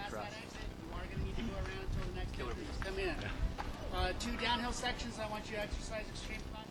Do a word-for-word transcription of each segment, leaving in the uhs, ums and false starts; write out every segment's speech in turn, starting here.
past that exit, you are going to need to go around until the next entrance come in. Uh, two downhill sections, I want you to exercise extreme caution.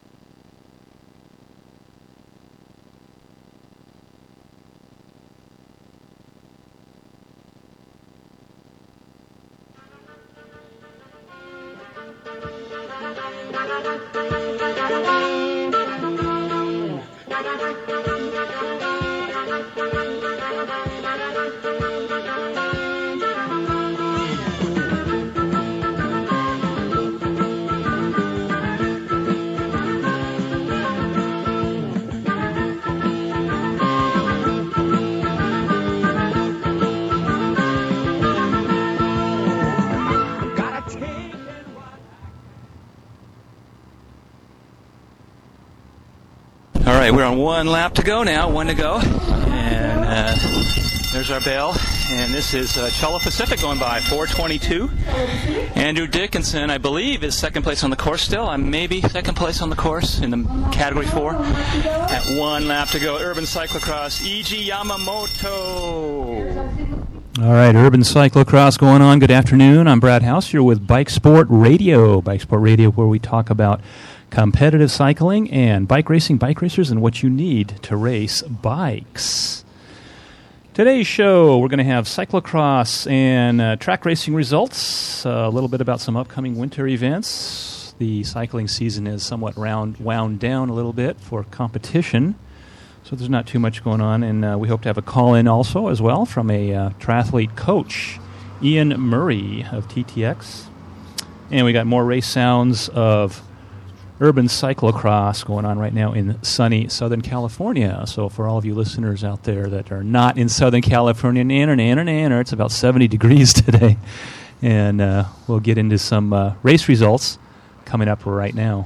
All right, we're on one lap to go now, one to go. And uh, there's our bell. And this is uh, Chula Pacific going by, four twenty-two. Andrew Dickinson, I believe, is second place on the course still. I'm maybe second place on the course in the category four. At one lap to go, Urban Cyclocross, Eiji Yamamoto. All right, Urban Cyclocross going on. Good afternoon. I'm Brad House here with Bike Sport Radio. Bike Sport Radio, where we talk about competitive cycling and bike racing, bike racers, and what you need to race bikes. Today's show, we're going to have cyclocross and uh, track racing results, uh, a little bit about some upcoming winter events. The cycling season is somewhat round, wound down a little bit for competition, so there's not too much going on. And uh, we hope to have a call-in also as well from a uh, triathlete coach, Ian Murray of T T X. And we got more race sounds of Urban Cyclocross going on right now in sunny Southern California. So for all of you listeners out there that are not in Southern California, nanner, nanner, nanner, it's about seventy degrees today. And uh, we'll get into some uh, race results coming up right now.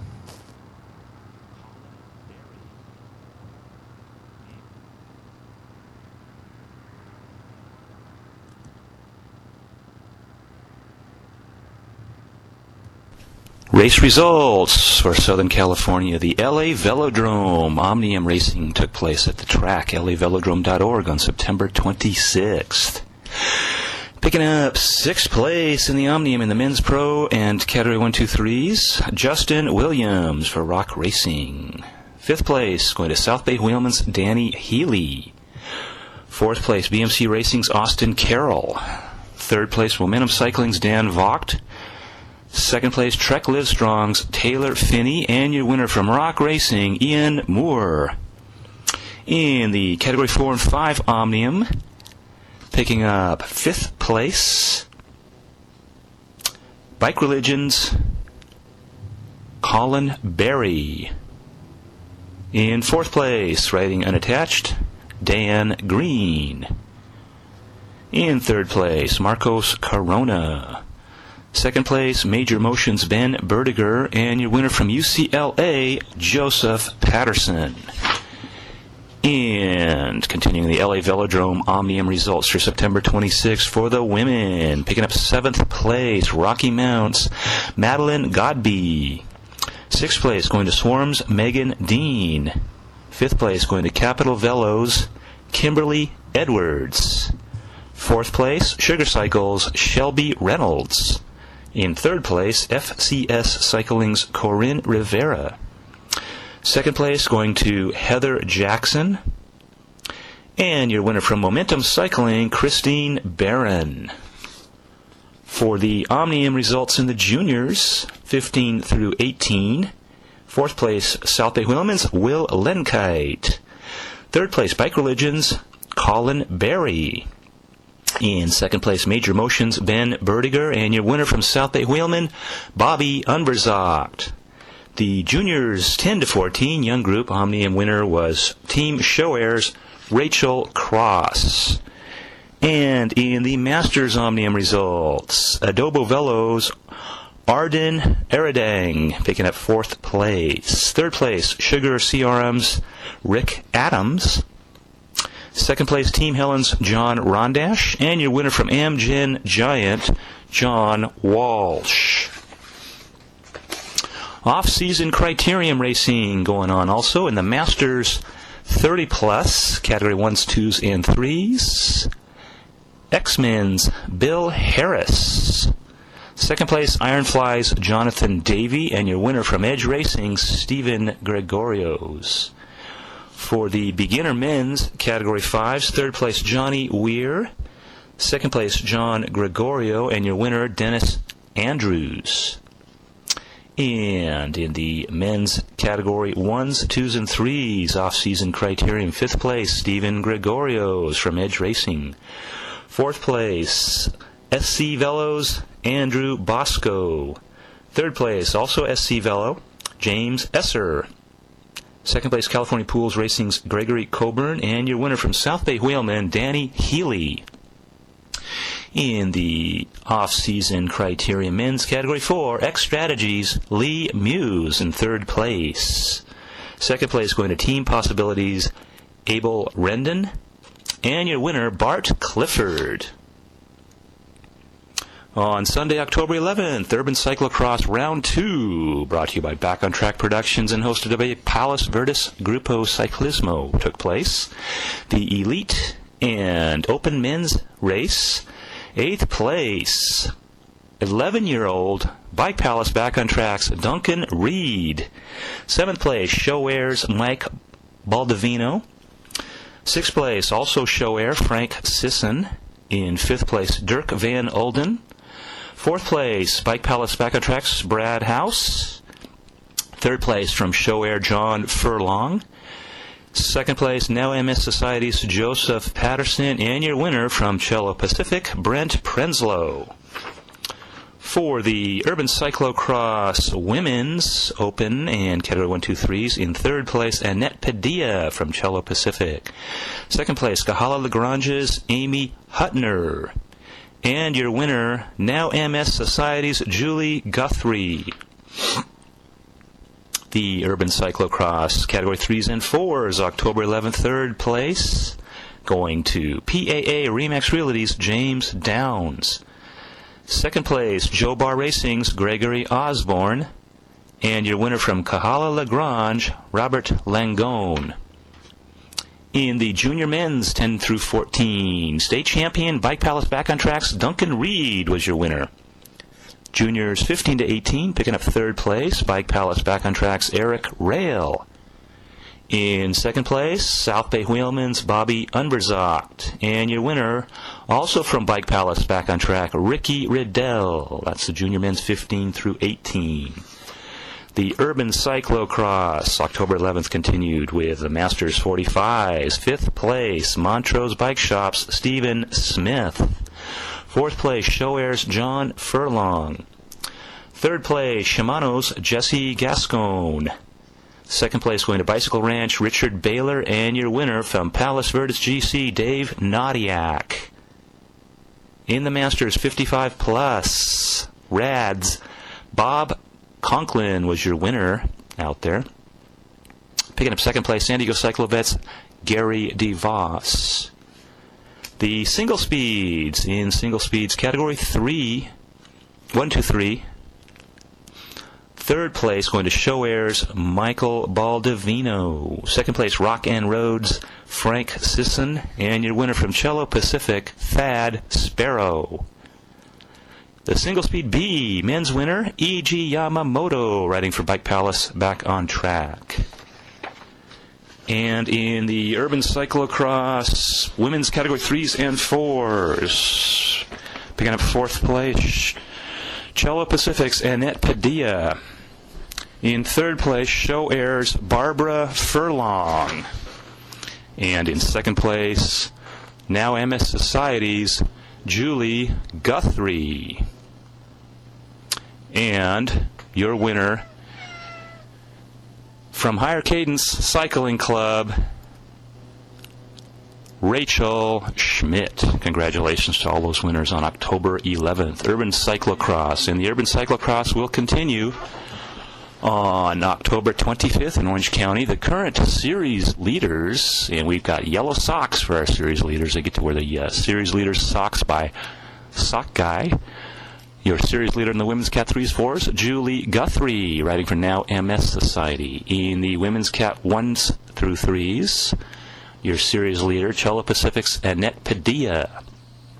Race results for Southern California. The L A Velodrome. Omnium racing took place at the track, L A velodrome dot org, on September twenty-sixth. Picking up sixth place in the Omnium in the men's pro and category one two threes, Justin Williams for Rock Racing. Fifth place going to South Bay Wheelman's Danny Healy. Fourth place, B M C Racing's Austin Carroll. Third place, Momentum Cycling's Dan Vogt. Second place, Trek Livestrong's Taylor Finney, and your winner from Rock Racing, Ian Moore. In the Category four and five Omnium, picking up fifth place, Bike Religion's Colin Berry. In fourth place, riding unattached, Dan Green. In third place, Marcos Corona. Second place, Major Motion's Ben Berdiger, and your winner from U C L A, Joseph Patterson. And continuing the L A Velodrome Omnium results for September twenty-sixth for the women. Picking up seventh place, Rocky Mounts, Madeline Godby. Sixth place going to Swarm's Megan Dean. Fifth place going to Capital Velos, Kimberly Edwards. Fourth place, Sugar Cycles, Shelby Reynolds. In third place, F C S Cycling's Corinne Rivera. Second place going to Heather Jackson. And your winner from Momentum Cycling, Christine Barron. For the Omnium results in the juniors, fifteen through eighteen. Fourth place, South Bay Wheelman's Will Lenkite. Third place, Bike Religion's Colin Berry. In second place, Major Motion's Ben Berdiger, and your winner from South Bay Wheelman, Bobby Unverzocht. The juniors ten to fourteen young group Omnium winner was Team Showair's Rachel Cross. And in the Masters Omnium results, Adobo Velo's Arden Eridang picking up fourth place. Third place, Sugar C R M's Rick Adams. Second place, Team Helen's John Rondash. And your winner from Amgen Giant, John Walsh. Off-season Criterium racing going on also in the Masters thirty plus, category ones, twos, and threes. X-Men's Bill Harris. Second place, Ironfly's Jonathan Davey, and your winner from Edge Racing, Stephen Gregorios. For the beginner men's category fives, third place, Johnny Weir. Second place, John Gregorio, and your winner, Dennis Andrews. And in the men's category ones, twos, and threes, off-season criterium, fifth place, Stephen Gregorios from Edge Racing. Fourth place, S C Velo's Andrew Bosco. Third place, also S C Velo, James Esser. Second place, California Pools Racing's Gregory Coburn, and your winner from South Bay Whalemen, Danny Healy. In the off-season criteria men's category four, X Strategies, Lee Muse in third place. Second place going to Team Possibilities, Abel Rendon, and your winner, Bart Clifford. On Sunday, October eleventh, Urban Cyclocross Round two, brought to you by Back on Track Productions and hosted by Palos Verdes Grupo Ciclismo, took place. The Elite and Open Men's Race, eighth place, eleven-year-old Bike Palace Back on Track's Duncan Reed. Seventh place, Show Air's Mike Baldovino. Sixth place, also Show Air, Frank Sisson. In fifth place, Dirk Van Olden. Fourth place, Bike Palace Back on Track's Brad House. Third place from Show Air, John Furlong. Second place, Now M S Society's Joseph Patterson, and your winner from Cello Pacific, Brent Prenslow. For the Urban Cyclocross Women's Open and Category one, two, threes, in third place, Annette Padilla from Cello Pacific. Second place, Kahala Lagrange's Amy Hutner. And your winner, Now M S Society's Julie Guthrie. The Urban Cyclocross Category threes and fours, October eleventh, third place, going to P A A Remax Realty's James Downs. Second place, Joe Bar Racing's Gregory Osborne. And your winner from Kahala Lagrange, Robert Langone. In the junior men's ten through fourteen, state champion Bike Palace Back on Track's Duncan Reed was your winner. Juniors fifteen to eighteen, picking up third place, Bike Palace Back on Track's Eric Rail. In second place, South Bay Wheelman's Bobby Unverzocht. And your winner, also from Bike Palace Back on Track, Ricky Riddell. That's the junior men's fifteen through eighteen. The Urban Cyclocross, October eleventh, continued with the Masters forty-fives. Fifth place, Montrose Bike Shop's Stephen Smith. Fourth place, Show Air's John Furlong. Third place, Shimano's Jesse Gascon. Second place going to Bicycle Ranch, Richard Baylor, and your winner from Palos Verdes G C, Dave Nadiak. In the Masters fifty-five plus, Rads, Bob Conklin was your winner out there. Picking up second place, San Diego Cyclovets, Gary DeVos. The single speeds, in single speeds, category three, one, two, three. Third place going to Show Air's Michael Baldovino. Second place, Rock and Roads, Frank Sisson. And your winner from Cello Pacific, Thad Sparrow. The single speed B, men's winner, E G Yamamoto, riding for Bike Palace Back on Track. And in the Urban Cyclocross women's category threes and fours, picking up fourth place, Cello Pacific's Annette Padilla. In third place, Show Air's Barbara Furlong. And in second place, Now M S Society's Julie Guthrie. And your winner from Higher Cadence Cycling Club, Rachel Schmidt. Congratulations to all those winners on October eleventh. Urban Cyclocross. And the Urban Cyclocross will continue on October twenty-fifth in Orange County. The current series leaders, and we've got yellow socks for our series leaders. They get to wear the uh, series leaders socks by Sock Guy. Your series leader in the women's Cat threes, fours, Julie Guthrie, riding for Now M S Society. In the women's Cat ones through threes, your series leader, Cello Pacific's Annette Padilla.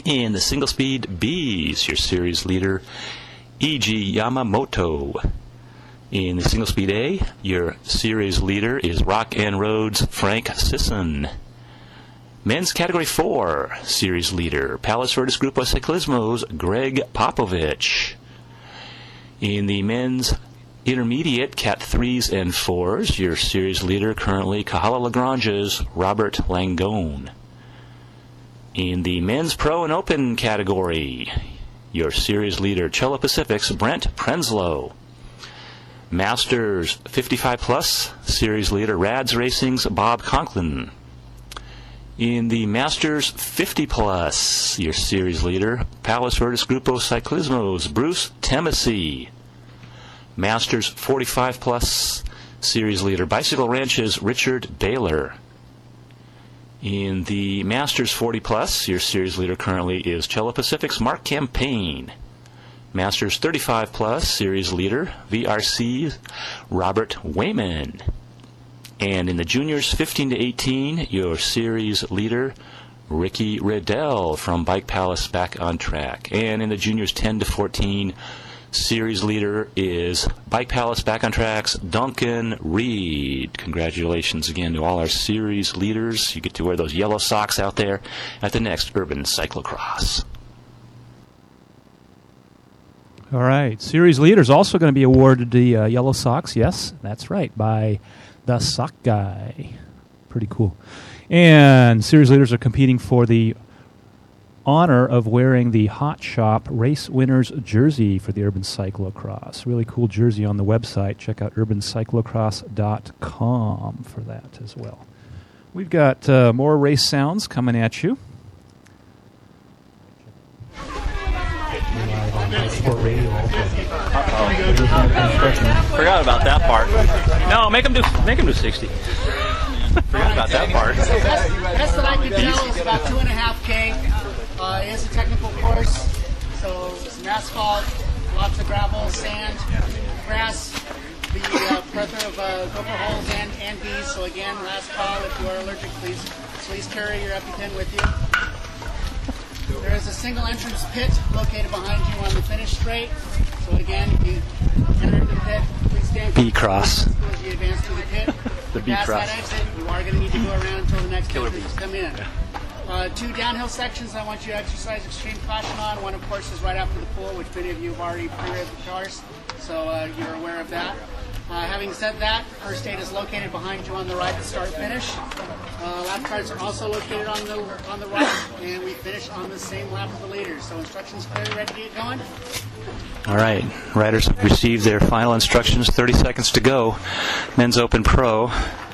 In the single speed Bs, your series leader, Eiji Yamamoto. In the single speed A, your series leader is Rock and Road's Frank Sisson. Men's Category four, series leader, Palos Verdes Grupo Ciclismo's Greg Popovich. In the men's intermediate Cat threes and fours, your series leader currently Cahala Lagrange's Robert Langone. In the men's pro and open category, your series leader Cello Pacific's Brent Prenslow. Masters fifty-five plus, series leader Rads Racing's Bob Conklin. In the Masters fifty plus, your series leader Palos Verdes Grupo Ciclismo's Bruce Temesi. Masters forty-five plus, series leader Bicycle Ranch's Richard Baylor. In the Masters forty plus, your series leader currently is Cello Pacific's Mark Campaign. Masters thirty-five plus, series leader V R C's Robert Wayman. And in the Juniors fifteen to eighteen, your series leader Ricky Riddell from Bike Palace Back on Track. And in the Juniors ten to fourteen, series leader is Bike Palace Back on Track's Duncan Reed. Congratulations again to all our series leaders. You get to wear those yellow socks out there at the next Urban Cyclocross. All right. Series leaders also going to be awarded the uh, yellow socks. Yes, that's right, by the Sock Guy. Pretty cool. And series leaders are competing for the honor of wearing the Hot Shop Race Winners jersey for the Urban Cyclocross. Really cool jersey on the website. Check out urban cyclocross dot com for that as well. We've got uh, more race sounds coming at you. Forgot about that part. No, make them do make them do sixty. Forgot about that part. Best, best that I could tell is about two and a half K. Uh, it is a technical course, so some asphalt, lots of gravel, sand, grass, the uh, plethora of uh, gopher holes and, and bees. So again, last call, if you are allergic, please please carry your EpiPen with you. There is a single entrance pit located behind you on the finish straight. So again, if you enter into the pit, please stand B-cross. as you advance through the pit. The Past B-cross. that exit, you are going to need to go around until the next Killer entrance bees. come in. Uh, two downhill sections I want you to exercise extreme caution on. One, of course, is right after the pool, which many of you have already pre-read the cars, so uh, you're aware of that. Uh, having said that, first aid is located behind you on the right to start finish. Uh, lap cards are also located on the on the right, and we finish on the same lap of the leaders. So instructions clear, ready to get going? All right, riders have received their final instructions. thirty seconds to go. Men's Open Pro.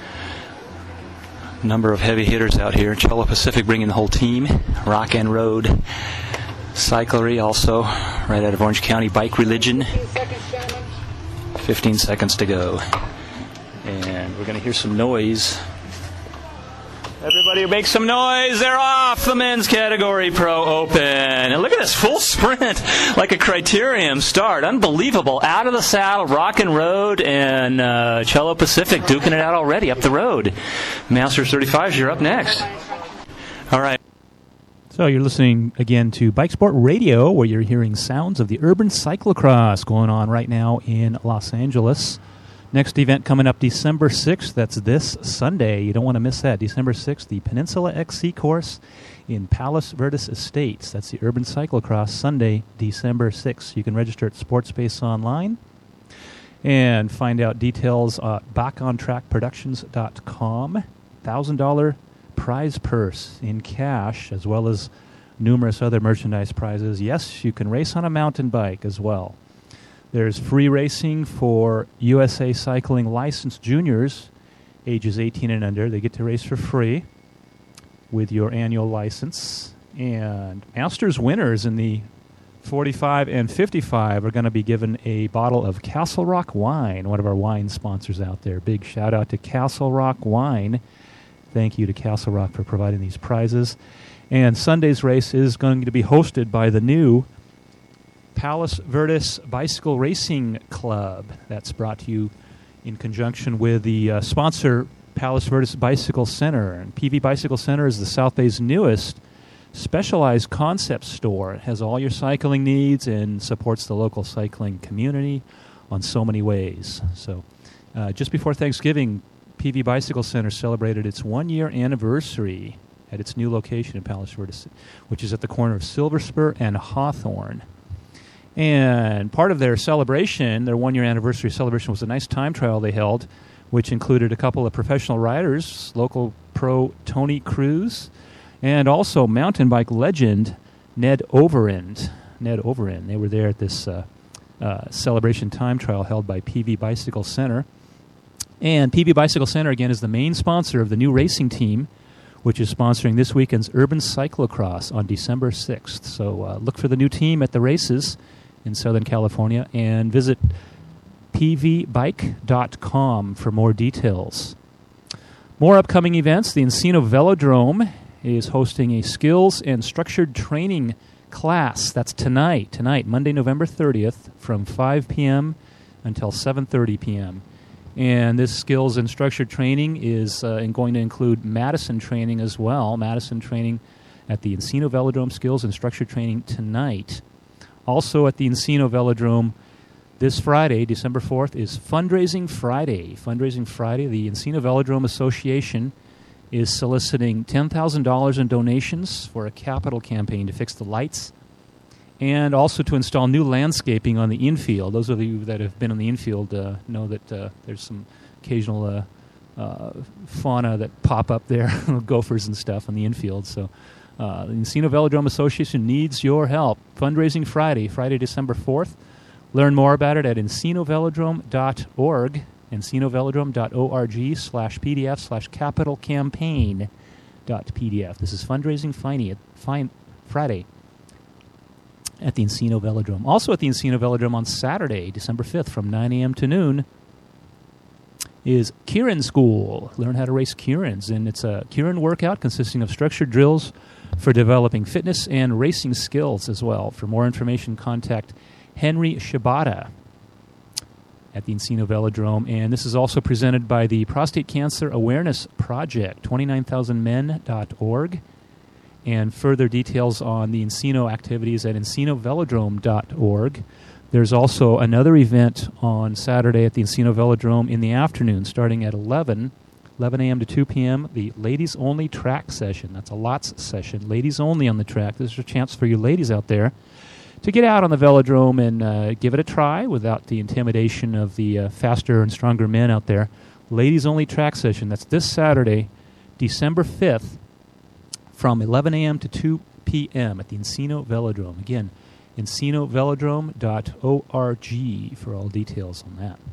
Number of heavy hitters out here. Cello Pacific bringing the whole team. Rock and Road Cyclery also, right out of Orange County. Bike Religion. fifteen seconds to go. And we're going to hear some noise. Everybody make some noise. They're off the men's category pro open. And look at this full sprint, like a criterium start. Unbelievable. Out of the saddle, Rock and Road and uh, Cello Pacific duking it out already up the road. Masters thirty-fives, you're up next. All right. So you're listening again to Bike Sport Radio, where you're hearing sounds of the Urban Cyclocross going on right now in Los Angeles. Next event coming up December sixth. That's this Sunday. You don't want to miss that. December sixth, the Peninsula X C course in Palos Verdes Estates. That's the Urban Cyclocross, Sunday, December sixth. You can register at Sportspace Online and find out details at back on track productions dot com. one thousand dollars prize purse in cash, as well as numerous other merchandise prizes. Yes, you can race on a mountain bike as well. There's free racing for U S A Cycling licensed juniors, ages eighteen and under. They get to race for free with your annual license. And Masters winners in the forty-five and fifty-five are going to be given a bottle of Castle Rock wine, one of our wine sponsors out there. Big shout out to Castle Rock Wine. Thank you to Castle Rock for providing these prizes. And Sunday's race is going to be hosted by the new Palos Verdes Bicycle Racing Club. That's brought to you in conjunction with the uh, sponsor, Palos Verdes Bicycle Center. And P V Bicycle Center is the South Bay's newest specialized concept store. It has all your cycling needs and supports the local cycling community on so many ways. So uh, just before Thanksgiving, P V Bicycle Center celebrated its one-year anniversary at its new location in Palos Verdes, which is at the corner of Silver Spur and Hawthorne. And part of their celebration, their one-year anniversary celebration, was a nice time trial they held, which included a couple of professional riders, local pro Tony Cruz, and also mountain bike legend Ned Overend. Ned Overend. They were there at this uh, uh, celebration time trial held by P V Bicycle Center. And P V Bicycle Center, again, is the main sponsor of the new racing team, which is sponsoring this weekend's Urban Cyclocross on December sixth. So uh, look for the new team at the races in Southern California and visit p v bike dot com for more details. More upcoming events. The Encino Velodrome is hosting a skills and structured training class. That's tonight, tonight, Monday, November thirtieth, from five p.m. until seven thirty p.m. And this skills and structured training is uh, going to include Madison training as well. Madison training at the Encino Velodrome, skills and structured training tonight. Also at the Encino Velodrome this Friday, December fourth, is Fundraising Friday. Fundraising Friday, the Encino Velodrome Association is soliciting ten thousand dollars in donations for a capital campaign to fix the lights and also to install new landscaping on the infield. Those of you that have been on the infield uh, know that uh, there's some occasional uh, uh, fauna that pop up there, gophers and stuff on the infield. So uh, the Encino Velodrome Association needs your help. Fundraising Friday, Friday, December fourth. Learn more about it at encino velodrome dot org, encino velodrome dot org slash pdf slash capital campaign dot pdf. This is Fundraising Friday, fine, Friday at the Encino Velodrome. Also at the Encino Velodrome on Saturday, December fifth, from nine a.m. to noon, is Keirin School. Learn how to race Keirins. And it's a Keirin workout consisting of structured drills for developing fitness and racing skills as well. For more information, contact Henry Shibata at the Encino Velodrome. And this is also presented by the Prostate Cancer Awareness Project, twenty-nine thousand men dot org. And further details on the Encino activities at encino velodrome dot org. There's also another event on Saturday at the Encino Velodrome in the afternoon, starting at eleven a.m. to two p.m., the Ladies Only Track Session. That's a lots session. Ladies only on the track. This is a chance for you ladies out there to get out on the velodrome and uh, give it a try without the intimidation of the uh, faster and stronger men out there. Ladies Only Track Session. That's this Saturday, December fifth, from eleven a.m. to two p.m. at the Encino Velodrome. Again, encino velodrome dot org for all details on that.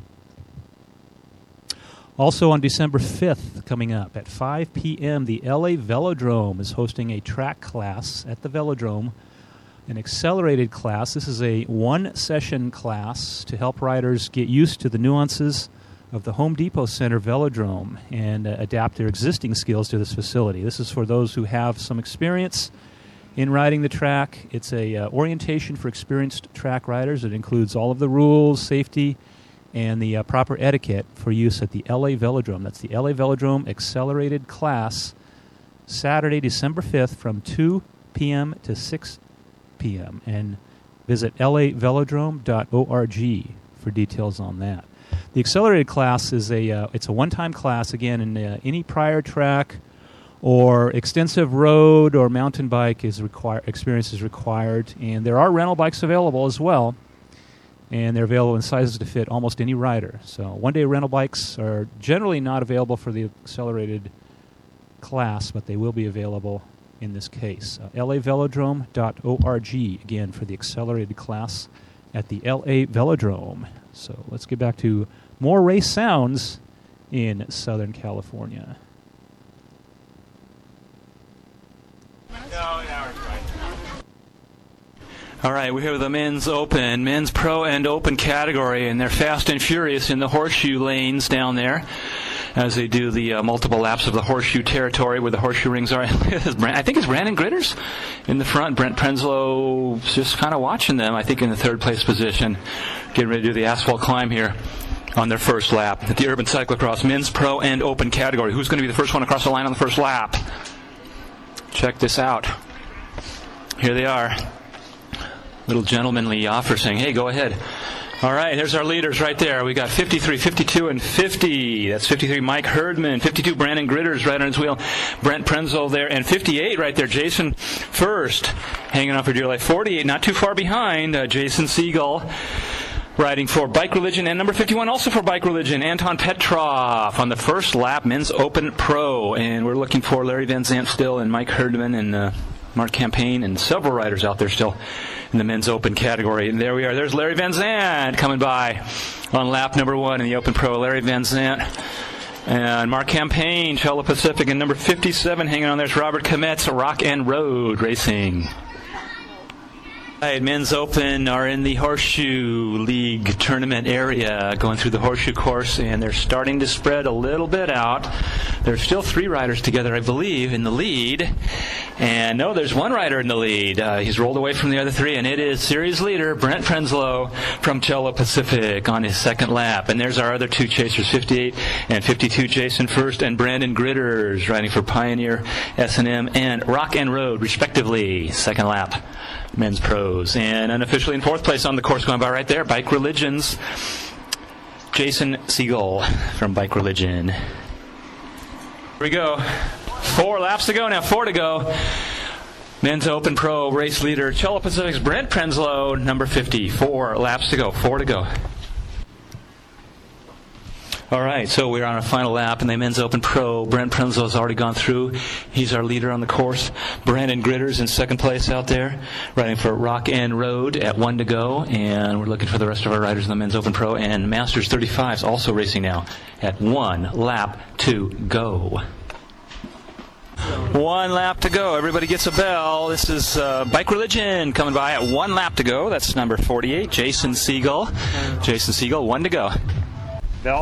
Also on December fifth, coming up at five p.m., the L A Velodrome is hosting a track class at the Velodrome, an accelerated class. This is a one-session class to help riders get used to the nuances of the Home Depot Center Velodrome and uh, adapt their existing skills to this facility. This is for those who have some experience in riding the track. It's a uh, orientation for experienced track riders. It includes all of the rules, safety, and the uh, proper etiquette for use at the L A Velodrome. That's the L A Velodrome Accelerated Class, Saturday, December fifth, from two p.m. to six p.m. And visit L A velodrome dot org for details on that. The accelerated class is a uh, it's a one-time class. Again, in uh, any prior track or extensive road or mountain bike is require experience is required, and there are rental bikes available as well, and they're available in sizes to fit almost any rider. So one-day rental bikes are generally not available for the accelerated class, but they will be available in this case. Uh, L A velodrome dot org, again, for the accelerated class at the L A Velodrome. So let's get back to more race sounds in Southern California. All right, we're here with the men's open, men's pro and open category, and they're fast and furious in the horseshoe lanes down there as they do the uh, multiple laps of the horseshoe territory where the horseshoe rings are. I think it's Brandon Gritters in the front. Brent Prenslow just kind of watching them, I think, in the third place position, getting ready to do the asphalt climb here on their first lap at the Urban Cyclocross men's pro and open category. Who's going to be the first one across the line on the first lap? Check this out. Here they are. Little gentlemanly offer saying, hey, go ahead. All right, there's our leaders right there. We got fifty-three, fifty-two, and fifty. That's fifty-three, Mike Herdman. fifty-two, Brandon Gritters right on his wheel. Brent Prenzel there. And fifty-eight right there, Jason First, hanging on for dear life. forty-eight, not too far behind, uh, Jason Siegel, riding for Bike Religion. And number fifty-one, also for Bike Religion, Anton Petrov on the first lap, Men's Open Pro. And we're looking for Larry Van Zandt still, and Mike Herdman, and uh, Mark Campaign, and several riders out there still in the men's open category. And there we are. There's Larry Van Zandt coming by on lap number one in the Open Pro. Larry Van Zandt and Mark Campaign, Chella Pacific, and number fifty-seven hanging on there's Robert Kometz, Rock and Road Racing. All right, men's open are in the Horseshoe League tournament area, going through the Horseshoe course, and they're starting to spread a little bit out. There's still three riders together, I believe, in the lead. And no, there's one rider in the lead. Uh, he's rolled away from the other three, and it is series leader Brent Prenzel from Chella Pacific on his second lap. And there's our other two chasers, fifty-eight and fifty-two, Jason First and Brandon Gritters, riding for Pioneer, S and M, and Rock and Road, respectively. Second lap, men's pros. And unofficially in fourth place on the course going by right there, Bike Religion's Jason Siegel from Bike Religion. Here we go. Four laps to go now, four to go. Men's Open Pro race leader, Chella Pacific's Brent Prenzel, number fifty. Four laps to go, four to go. All right, so we're on our final lap in the Men's Open Pro. Brent Prenzel has already gone through. He's our leader on the course. Brandon Gritters in second place out there, riding for Rock and Road at one to go. And we're looking for the rest of our riders in the Men's Open Pro. And Masters thirty-five is also racing now at one lap to go. One lap to go. Everybody gets a bell. This is uh, Bike Religion coming by at one lap to go. That's number forty-eight, Jason Siegel. Jason Siegel, one to go. Bell.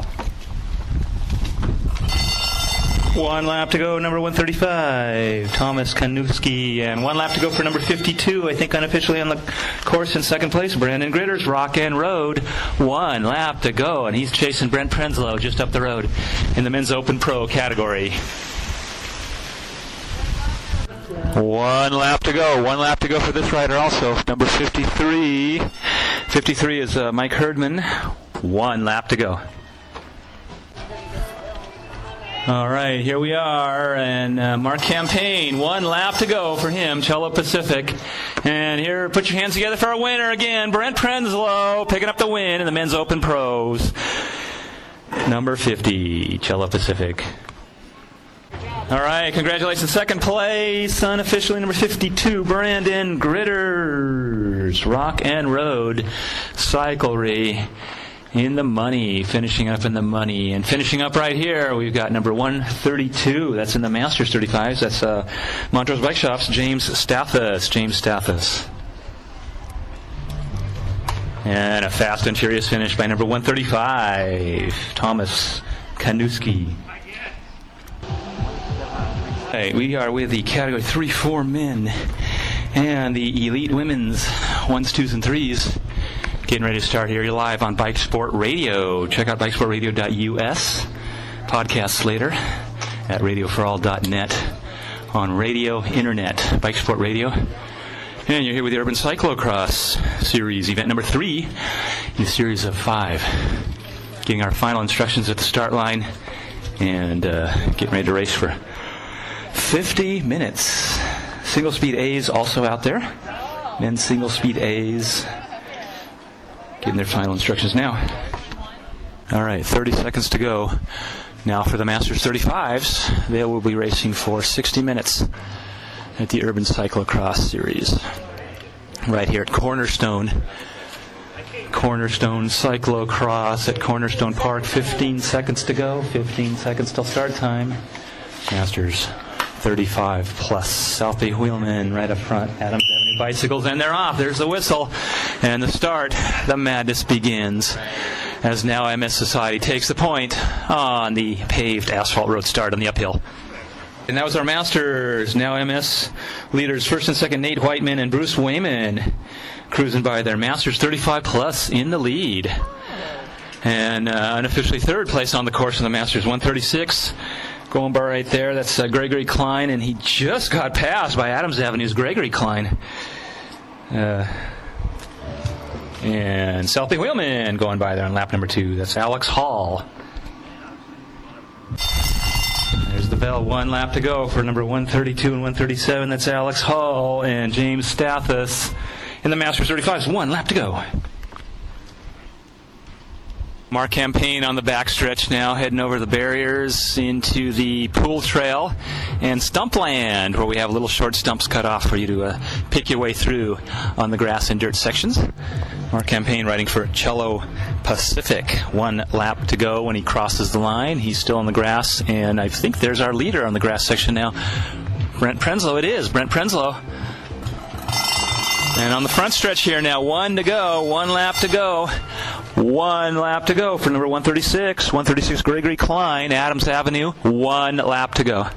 One lap to go, number one thirty-five, Thomas Kanuski. And one lap to go for number fifty-two, I think unofficially on the course in second place, Brandon Gritters, Rock and Road. One lap to go, and he's chasing Brent Prenzel just up the road in the Men's Open Pro category. One lap to go. One lap to go for this rider also. Number fifty-three. fifty-three is uh, Mike Herdman. One lap to go. All right, here we are, and uh, Mark Campaign, one lap to go for him, Chella Pacific. And here, put your hands together for our winner again, Brent Prenzel, picking up the win in the Men's Open Pros. Number fifty, Chella Pacific. All right, congratulations, second place, unofficially number fifty-two, Brandon Gritters, Rock and Road Cyclery. In the money, finishing up in the money. And finishing up right here, we've got number one thirty-two. That's in the Masters thirty-fives. That's uh, Montrose Bike Shop's James Stathis. James Stathis. And a fast and furious finish by number one thirty-five, Thomas Kanuski. Hey, we are with the category three four men and the elite women's ones, twos, and threes. Getting ready to start here. You're live on Bike Sport Radio. Check out bike sport radio dot U S. Podcasts later at radio for all dot net on radio, internet, Bike Sport Radio. And you're here with the Urban Cyclocross Series, event number three in a series of five. Getting our final instructions at the start line and uh, getting ready to race for fifty minutes. Single speed A's also out there. Men's single speed A's. Getting their final instructions now. All right, thirty seconds to go. Now for the Masters thirty-fives, they will be racing for sixty minutes at the Urban Cyclocross Series. Right here at Cornerstone. Cornerstone Cyclocross at Cornerstone Park. fifteen seconds to go. fifteen seconds till start time. Masters thirty-five plus. South Bay Wheelman right up front. Adams Avenue Bicycles, and they're off. There's the whistle. And the start, the madness begins as Now M S Society takes the point on the paved asphalt road start on the uphill. And that was our Masters. Now M S leaders, first and second, Nate Whiteman and Bruce Wayman, cruising by their Masters thirty-five plus in the lead. And uh, unofficially third place on the course of the Masters, one thirty-six. Going by right there, that's uh, Gregory Klein, and he just got passed by Adams Avenue's Gregory Klein. Uh, and Southie Wheelman going by there on lap number two. That's Alex Hall. There's the bell. One lap to go for number one thirty-two and one thirty-seven. That's Alex Hall and James Stathis in the Masters thirty-five. One lap to go. Mark Campaign on the backstretch now, heading over the barriers into the pool trail and Stumpland, where we have little short stumps cut off for you to uh, pick your way through on the grass and dirt sections. Mark Campaign riding for Cello Pacific. One lap to go when he crosses the line. He's still on the grass, and I think there's our leader on the grass section now. Brent Prenslow, it is. Brent Prenslow. And on the front stretch here now, one to go, one lap to go. One lap to go for number one thirty-six. one thirty-six Gregory Klein, Adams Avenue. One lap to go.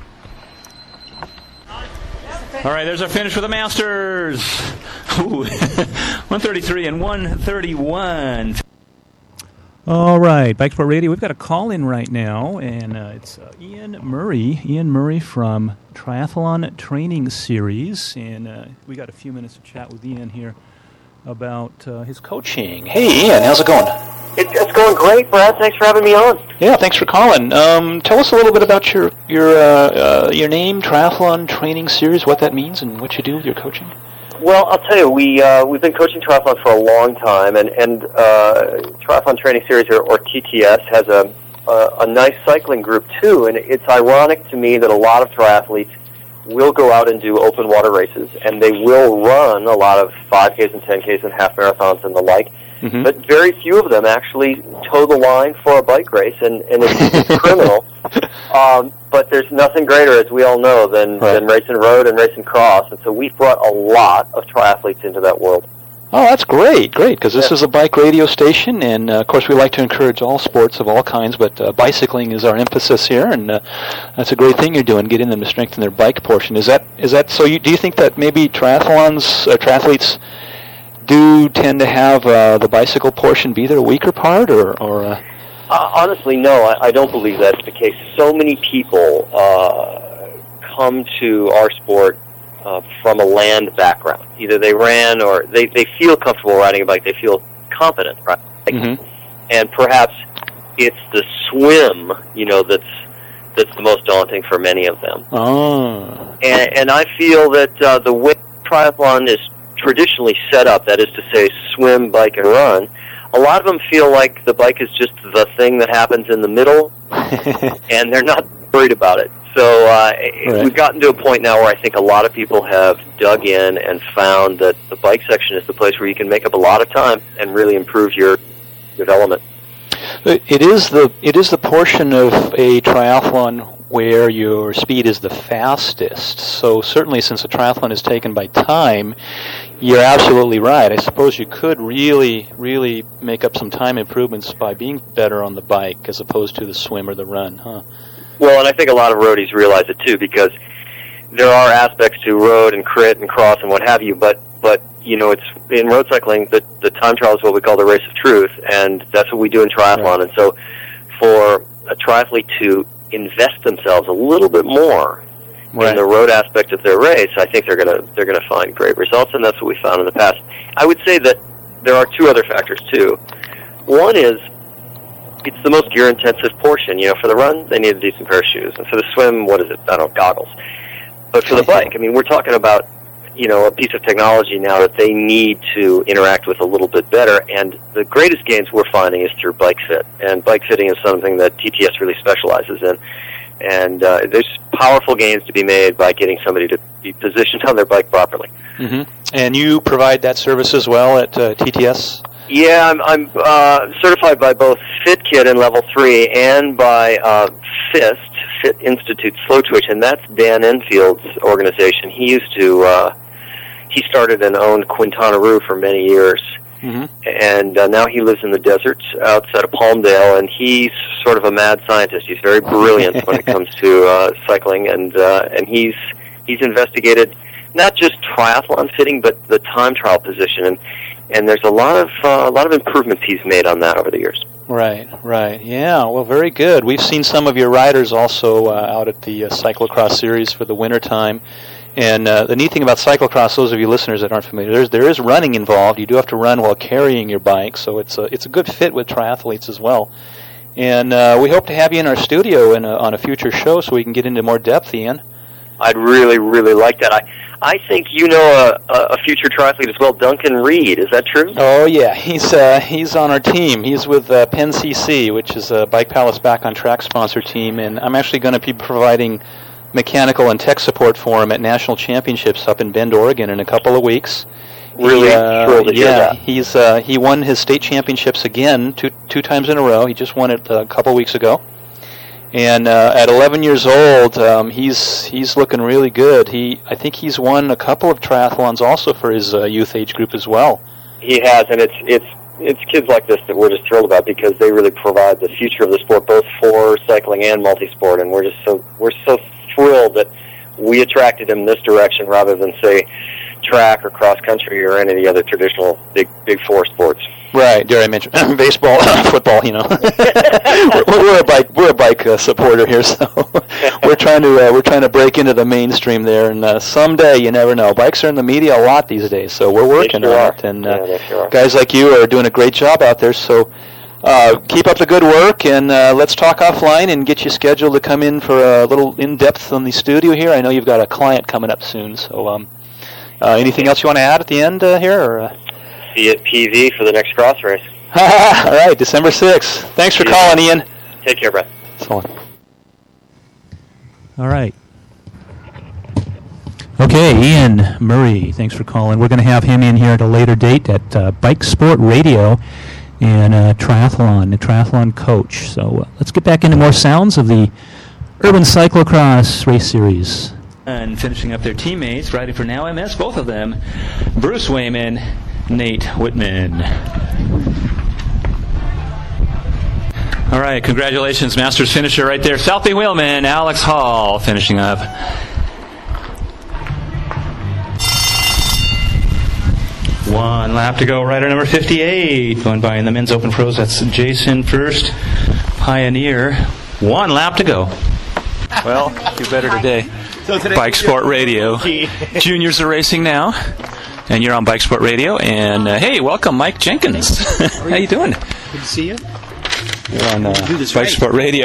All right, there's our finish for the Masters. Ooh, one thirty-three and one thirty-one. All right, Bike Sport Radio. We've got a call in right now, and uh, it's uh, Ian Murray. Ian Murray from Triathlon Training Series, and uh, we got a few minutes to chat with Ian here about uh, his coaching. Hey, Ian, how's it going? It, it's going great, Brad. Thanks for having me on. Yeah, thanks for calling. Um, tell us a little bit about your your uh, uh, your name, Triathlon Training Series, what that means, and what you do with your coaching. Well, I'll tell you, we uh, we've been coaching triathlon for a long time, and and uh, Triathlon Training Series, or, or T T S, has a, a a nice cycling group too. And it's ironic to me that a lot of triathletes will go out and do open water races, and they will run a lot of five Ks and ten Ks and half marathons and the like. Mm-hmm. But very few of them actually toe the line for a bike race, and, and it's, it's criminal. Um, but there's nothing greater, as we all know, than, right. than racing road and racing cross. And so we've brought a lot of triathletes into that world. Oh, that's great, great, because this yeah. is a bike radio station, and, uh, of course, we like to encourage all sports of all kinds, but uh, bicycling is our emphasis here, and uh, that's a great thing you're doing, getting them to strengthen their bike portion. Is that is that so? You, do you think that maybe triathlons, uh, triathletes do tend to have uh, the bicycle portion be their weaker part, or... or uh... Uh, honestly, no, I, I don't believe that's the case. So many people uh, come to our sport uh, from a land background. Either they ran or they, they feel comfortable riding a bike. They feel confident, right? Mm-hmm. And perhaps it's the swim, you know, that's that's the most daunting for many of them. Oh. And, and I feel that uh, the way triathlon is traditionally set up, that is to say swim, bike, and run, a lot of them feel like the bike is just the thing that happens in the middle, and they're not worried about it. So uh, right. we've gotten to a point now where I think a lot of people have dug in and found that the bike section is the place where you can make up a lot of time and really improve your development. It is the it is the portion of a triathlon where your speed is the fastest. So certainly, since a triathlon is taken by time, you're absolutely right. I suppose you could really, really make up some time improvements by being better on the bike as opposed to the swim or the run, huh? Well, and I think a lot of roadies realize it too, because there are aspects to road and crit and cross and what have you, but, but you know, it's in road cycling, the, the time trial is what we call the race of truth, and that's what we do in triathlon. Right. And so for a triathlete to invest themselves a little bit more right. in the road aspect of their race, I think they're gonna they're gonna find great results, and that's what we found in the past. I would say that there are two other factors too. One is it's the most gear-intensive portion. You know, for the run, they need a decent pair of shoes, and for the swim, what is it? I don't know, goggles. But for the bike, I mean, we're talking about, you know, a piece of technology now that they need to interact with a little bit better, and the greatest gains we're finding is through bike fit, and bike fitting is something that T T S really specializes in, and uh, there's powerful gains to be made by getting somebody to be positioned on their bike properly. Mm-hmm. And you provide that service as well at uh, T T S? Yeah, I'm, I'm uh, certified by both FitKit in level three and by uh, FIST, Fit Institute Slow Twitch, and that's Dan Enfield's organization. He used to, uh, he started and owned Quintana Roo for many years, mm-hmm. and uh, now he lives in the desert outside of Palmdale, and he's sort of a mad scientist. He's very brilliant when it comes to uh, cycling, and uh, and he's he's investigated not just triathlon fitting, but the time trial position, and and there's a lot of uh, a lot of improvements he's made on that over the years. Right, right. Yeah, well, very good. We've seen some of your riders also uh, out at the uh, cyclocross series for the winter time. And uh, the neat thing about cyclocross, those of you listeners that aren't familiar, there's, there is running involved. You do have to run while carrying your bike, so it's a, it's a good fit with triathletes as well. And uh, we hope to have you in our studio in a, on a future show so we can get into more depth, Ian. I'd really, really like that. I, I think you know a, a future triathlete as well, Duncan Reed. Is that true? Oh yeah, he's uh, he's on our team. He's with uh, Penn C C, which is a Bike Palace Back on Track sponsor team, and I'm actually going to be providing mechanical and tech support for him at national championships up in Bend, Oregon, in a couple of weeks. Really he, uh, thrilled to hear yeah, that. he's uh, he won his state championships again two two times in a row. He just won it a couple of weeks ago. And uh, at eleven years old, um, he's he's looking really good. He I think he's won a couple of triathlons also for his uh, youth age group as well. He has, and it's it's it's kids like this that we're just thrilled about because they really provide the future of the sport, both for cycling and multisport. And we're just so we're so thrilled that we attracted him this direction rather than say track or cross country or any of the other traditional big big four sports. Right, dare I mention baseball, football? You know, we're, we're a bike we're a bike uh, supporter here, so we're trying to uh, we're trying to break into the mainstream there. And uh, someday, you never know. Bikes are in the media a lot these days, so we're working sure on are. it. And Yeah, uh, they sure are. guys like you are doing a great job out there. So uh, keep up the good work, and uh, let's talk offline and get you scheduled to come in for a little in depth on the studio here. I know you've got a client coming up soon, so um, uh, anything else you want to add at the end uh, here? Or, uh? See you at P V for the next cross race. All right, December sixth. Thanks for Yeah. calling, Ian. Take care, Brett. So on. All right. Okay, Ian Murray, thanks for calling. We're going to have him in here at a later date at uh, Bike Sport Radio and uh, Triathlon, the Triathlon coach. So uh, let's get back into more sounds of the Urban Cyclocross Race Series. And finishing up their teammates, riding for Now M S, both of them, Bruce Wayman, Nate Whitman. All right, congratulations, Masters finisher right there. Southie Wheelman, Alex Hall finishing up. One lap to go, rider number fifty-eight. Going by in the men's open pros, that's Jason First, Pioneer. One lap to go. Well, do better today. So today Bike Sport Radio. Juniors are racing now, and you're on Bike Sport Radio. And uh, hey, welcome, Mike Jenkins. How you doing? Good to see you. You're on uh, Do this Bike right. Sport Radio.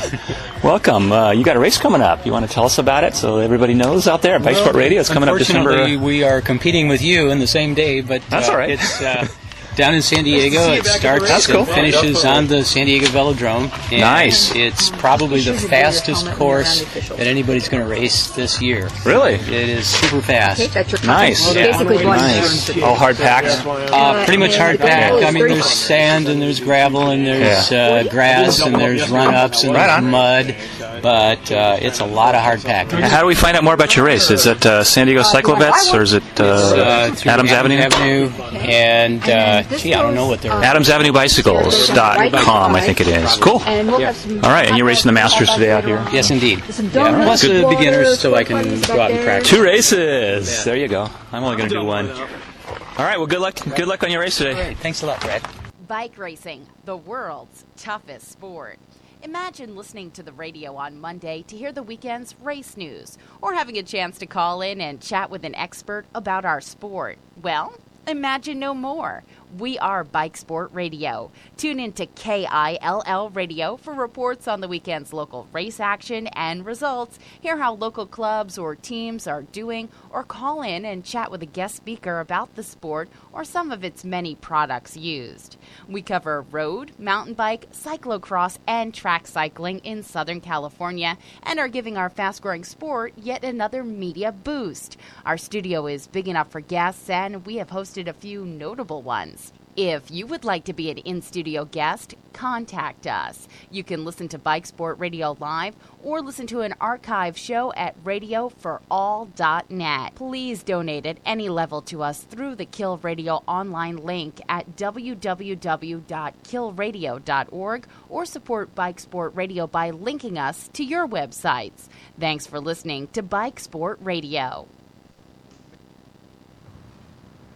Welcome. Uh, you got a race coming up. You want to tell us about it so everybody knows out there? Bike Well, Sport Radio is coming up December. Unfortunately, we are competing with you in the same day, but That's uh, all right. it's uh, down in San Diego. see you It back at the starts race. That's and cool. finishes on the San Diego Velodrome. And Nice. It's probably the fastest course that anybody's going to race this year. Really? It is super fast. Nice. Yeah. Basically one. Nice. All hard packed. Uh, pretty much hard packed. I mean, there's sand and there's gravel and there's uh, grass and there's run-ups and Right there's on. mud, but uh, it's a lot of hard packed. And how do we find out more about your race? Is it uh, San Diego Cyclovets or is it uh, Uh, through Adams Avenue? Avenue, and uh, gee, I don't know what they're. Adams Avenue Bicycles dot com, I think it is. Cool. And we'll have some All right, and you're racing the Masters today out here? Yes, indeed. some Yeah, donuts, plus the water, beginners, so I some can fun go out and stuff practice. Two races. There you go. I'm only going to do one. All right, well, good luck. Good luck on your race today. Great. Thanks a lot, Brad. Bike racing, the world's toughest sport. Imagine listening to the radio on Monday to hear the weekend's race news, or having a chance to call in and chat with an expert about our sport. Well, imagine no more. We are Bike Sport Radio. Tune in to K I L L Radio for reports on the weekend's local race action and results. Hear how local clubs or teams are doing, or call in and chat with a guest speaker about the sport or some of its many products used. We cover road, mountain bike, cyclocross, and track cycling in Southern California and are giving our fast-growing sport yet another media boost. Our studio is big enough for guests, and we have hosted a few notable ones. If you would like to be an in-studio guest, contact us. You can listen to Bike Sport Radio live or listen to an archive show at radio for all dot net. Please donate at any level to us through the Kill Radio online link at w w w dot kill radio dot org or support Bike Sport Radio by linking us to your websites. Thanks for listening to Bike Sport Radio.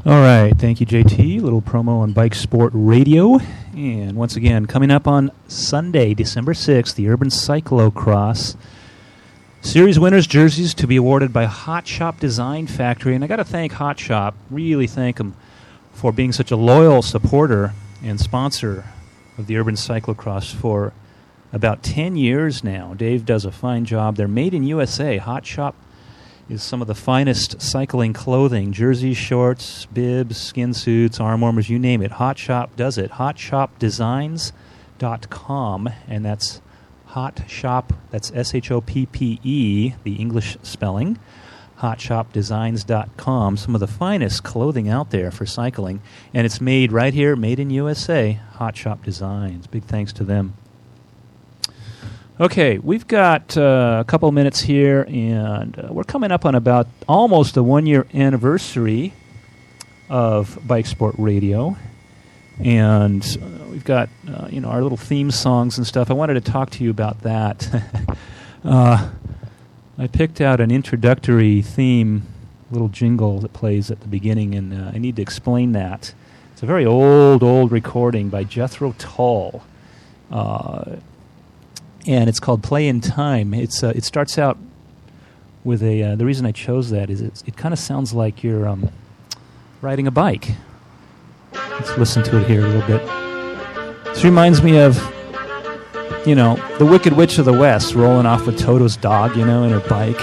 All right, thank you, J T. Little promo on Bike Sport Radio. And once again, coming up on Sunday, December sixth, the Urban Cyclocross Series winners' jerseys to be awarded by Hot Shop Design Factory. And I got to thank Hot Shop, really thank them for being such a loyal supporter and sponsor of the Urban Cyclocross for about ten years now. Dave does a fine job. They're made in U S A. Hot Shop is some of the finest cycling clothing, jerseys, shorts, bibs, skin suits, arm warmers, you name it. Hot Shop does it. hot shop designs dot com, and that's Hot Shop, that's S H O P P E, the English spelling, hot shop designs dot com, some of the finest clothing out there for cycling, and it's made right here, made in U S A, Hot Shop Designs. Big thanks to them. Okay, we've got uh, a couple minutes here, and uh, we're coming up on about almost a one-year anniversary of Bike Sport Radio, and uh, we've got uh, you know our little theme songs and stuff. I wanted to talk to you about that. uh, I picked out an introductory theme, little jingle that plays at the beginning, and uh, I need to explain that. It's a very old, old recording by Jethro Tull. Uh, And it's called "Play in Time." It's uh, it starts out with a. Uh, the reason I chose that is it's, it kind of sounds like you're um, riding a bike. Let's listen to it here a little bit. This reminds me of, you know, the Wicked Witch of the West rolling off with Toto's dog, you know, and her bike.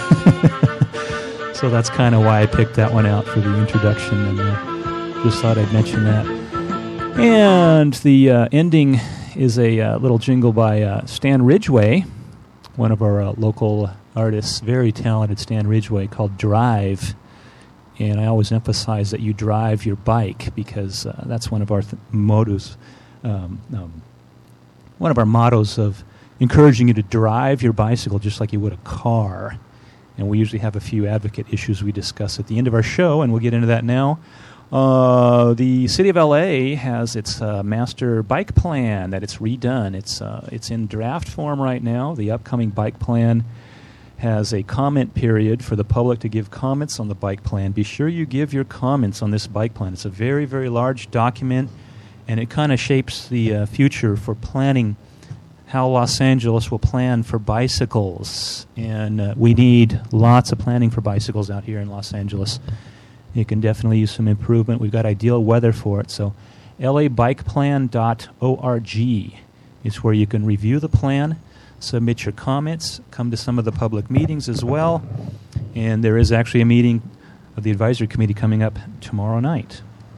So that's kind of why I picked that one out for the introduction, and uh, just thought I'd mention that. And the uh, ending is a uh, little jingle by uh, Stan Ridgway, one of our uh, local artists, very talented Stan Ridgway, called Drive. And I always emphasize that you drive your bike because uh, that's one of our th- mottos, um, um, one of our mottos of encouraging you to drive your bicycle just like you would a car. And we usually have a few advocate issues we discuss at the end of our show, and we'll get into that now. Uh, the city of L A has its uh, master bike plan that it's redone. It's uh, it's in draft form right now. The upcoming bike plan has a comment period for the public to give comments on the bike plan. Be sure you give your comments on this bike plan. It's a very, very large document, and it kind of shapes the uh, future for planning how Los Angeles will plan for bicycles. And uh, we need lots of planning for bicycles out here in Los Angeles. It can definitely use some improvement. We've got ideal weather for it. So L A bike plan dot org is where you can review the plan, submit your comments, come to some of the public meetings as well. And there is actually a meeting of the advisory committee coming up tomorrow night.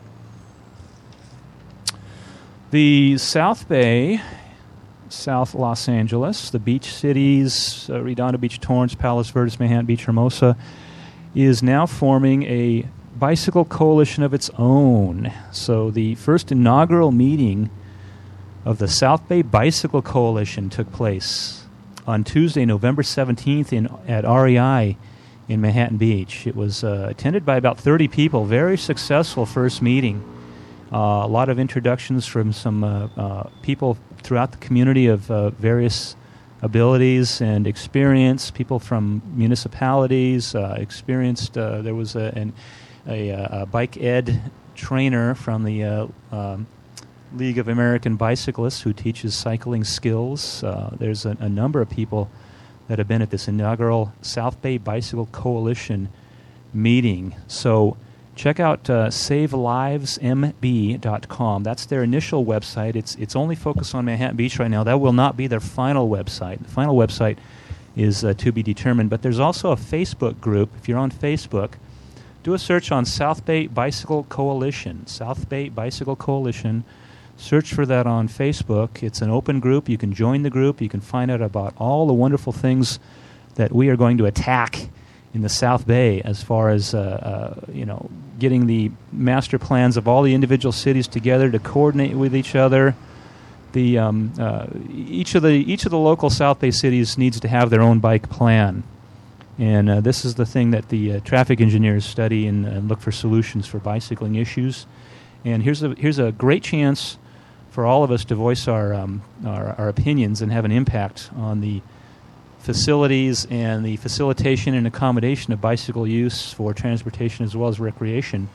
The South Bay, South Los Angeles, the beach cities, uh, Redondo Beach, Torrance, Palos Verdes, Manhattan Beach, Hermosa, is now forming a bicycle coalition of its own. So the first inaugural meeting of the South Bay Bicycle Coalition took place on Tuesday, November seventeenth in, at R E I in Manhattan Beach. It was uh, attended by about thirty people. Very successful first meeting. Uh, a lot of introductions from some uh, uh, people throughout the community of uh, various abilities and experience, people from municipalities, uh, experienced, uh, there was a, an, a, a bike ed trainer from the uh, um, League of American Bicyclists who teaches cycling skills. Uh, there's a, a number of people that have been at this inaugural South Bay Bicycle Coalition meeting. So check out uh, save lives m b dot com. That's their initial website. It's it's only focused on Manhattan Beach right now. That will not be their final website. The final website is uh, to be determined. But there's also a Facebook group. If you're on Facebook, do a search on South Bay Bicycle Coalition. South Bay Bicycle Coalition. Search for that on Facebook. It's an open group. You can join the group. You can find out about all the wonderful things that we are going to attack in the South Bay as far as uh, uh, you know, getting the master plans of all the individual cities together to coordinate with each other. The um, uh, each of the each of the local South Bay cities needs to have their own bike plan, and uh, this is the thing that the uh, traffic engineers study and, and look for solutions for bicycling issues. And here's a here's a great chance for all of us to voice our um, our, our opinions and have an impact on the facilities and the facilitation and accommodation of bicycle use for transportation as well as recreation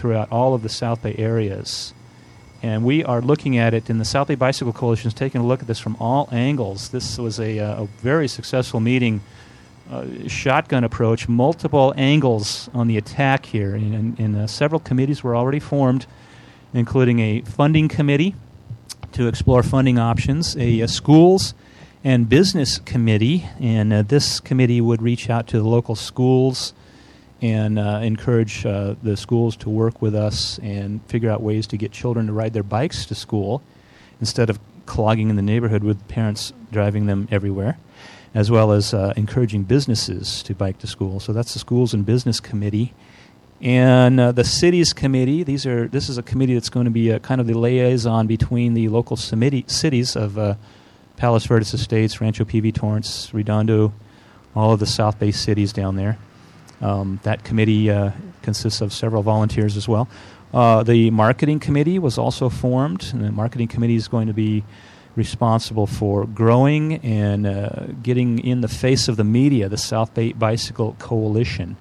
throughout all of the South Bay areas. And we are looking at it, and the South Bay Bicycle Coalition is taking a look at this from all angles. This was a, uh, a very successful meeting, uh, shotgun approach, multiple angles on the attack here. And, and uh, several committees were already formed, including a funding committee to explore funding options, a, a schools and business committee, and uh, this committee would reach out to the local schools and uh, encourage uh, the schools to work with us and figure out ways to get children to ride their bikes to school instead of clogging in the neighborhood with parents driving them everywhere, as well as uh, encouraging businesses to bike to school. So that's the Schools and Business Committee. And uh, the Cities Committee, these are this is a committee that's going to be a, kind of the liaison between the local cimiti- cities of uh, Palos Verdes Estates, Rancho P V, Torrance, Redondo, all of the South Bay cities down there. Um, that committee uh, consists of several volunteers as well. Uh, the marketing committee was also formed, and the marketing committee is going to be responsible for growing and uh, getting in the face of the media, the South Bay Bicycle Coalition.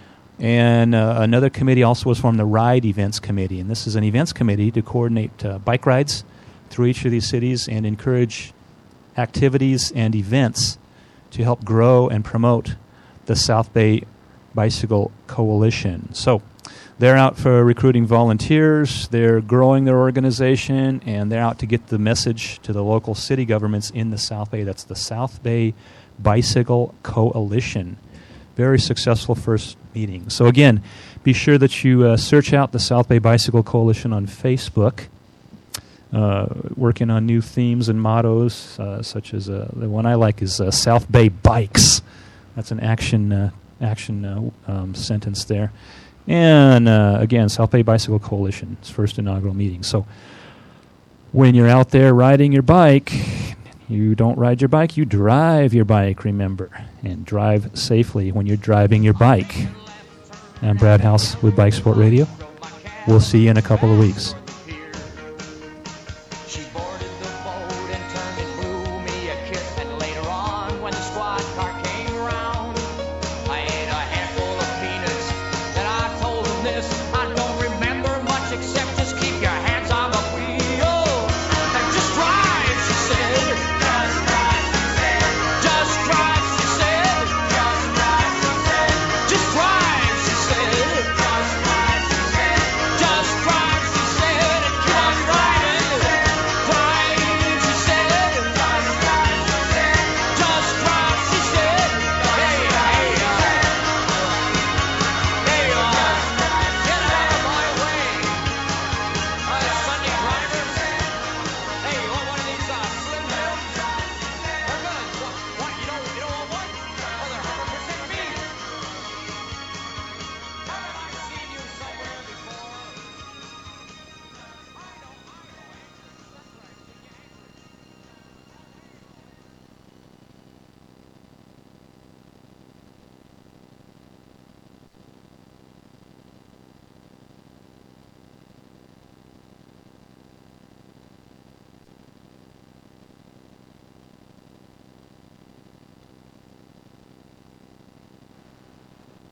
And uh, another committee also was formed, the Ride Events Committee, and this is an events committee to coordinate uh, bike rides through each of these cities and encourage activities and events to help grow and promote the South Bay Bicycle Coalition. So they're out for recruiting volunteers, they're growing their organization, and they're out to get the message to the local city governments in the South Bay. That's the South Bay Bicycle Coalition. Very successful first meeting. So again, be sure that you uh, search out the South Bay Bicycle Coalition on Facebook. Uh, working on new themes and mottos, uh, such as uh, the one I like is uh, South Bay Bikes. That's an action uh, action uh, um, sentence there. And uh, again, South Bay Bicycle Coalition, its first inaugural meeting. So when you're out there riding your bike, you don't ride your bike, you drive your bike, remember. And drive safely when you're driving your bike. I'm Brad House with Bike Sport Radio. We'll see you in a couple of weeks.